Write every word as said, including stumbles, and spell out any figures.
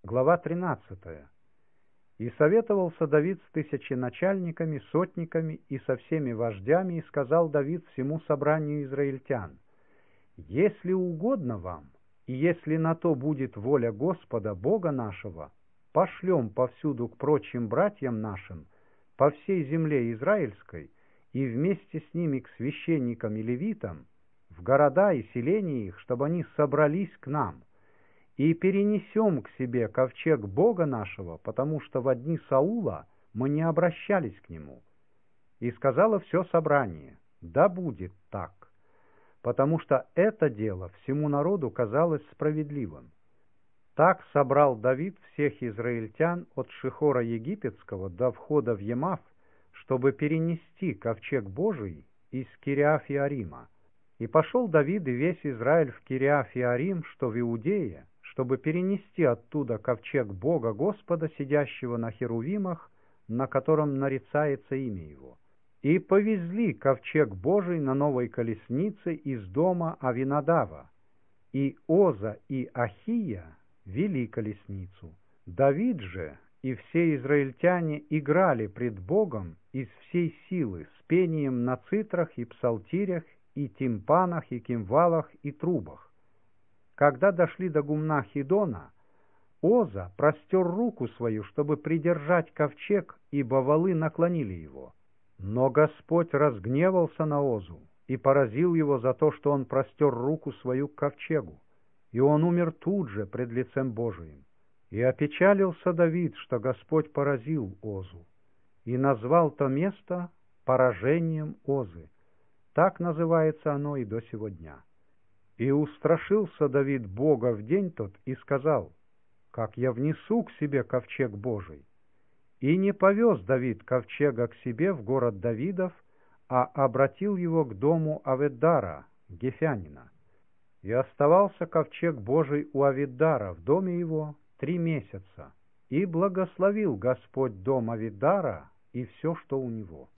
Глава тринадцатая. «И советовался Давид с тысяченачальниками, сотниками и со всеми вождями, и сказал Давид всему собранию израильтян: если угодно вам, и если на то будет воля Господа, Бога нашего, пошлем повсюду к прочим братьям нашим по всей земле израильской, и вместе с ними к священникам и левитам, в города и селения их, чтобы они собрались к нам, и перенесем к себе ковчег Бога нашего, потому что в дни Саула мы не обращались к нему. И сказало все собрание: да будет так, потому что это дело всему народу казалось справедливым. Так собрал Давид всех израильтян от Шихора Египетского до входа в Емав, чтобы перенести ковчег Божий из Кириаф-Иарима. И пошел Давид и весь Израиль в Кириаф-Иарим, что в Иудее, чтобы перенести оттуда ковчег Бога Господа, сидящего на херувимах, на котором нарицается имя Его. И повезли ковчег Божий на новой колеснице из дома Авинадава, и Оза и Ахия вели колесницу. Давид же и все израильтяне играли пред Богом из всей силы с пением на цитрах и псалтирях и тимпанах и кимвалах и трубах. Когда дошли до гумна Хидона, Оза простер руку свою, чтобы придержать ковчег, ибо валы наклонили его. Но Господь разгневался на Озу и поразил его за то, что он простер руку свою к ковчегу, и он умер тут же пред лицем Божиим. И опечалился Давид, что Господь поразил Озу, и назвал то место поражением Озы. Так называется оно и до сего дня. И устрашился Давид Бога в день тот и сказал: как я внесу к себе ковчег Божий? И не повез Давид ковчега к себе в город Давидов, а обратил его к дому Авиддара, гефянина. И оставался ковчег Божий у Авиддара в доме его три месяца, и благословил Господь дом Авиддара и все, что у него.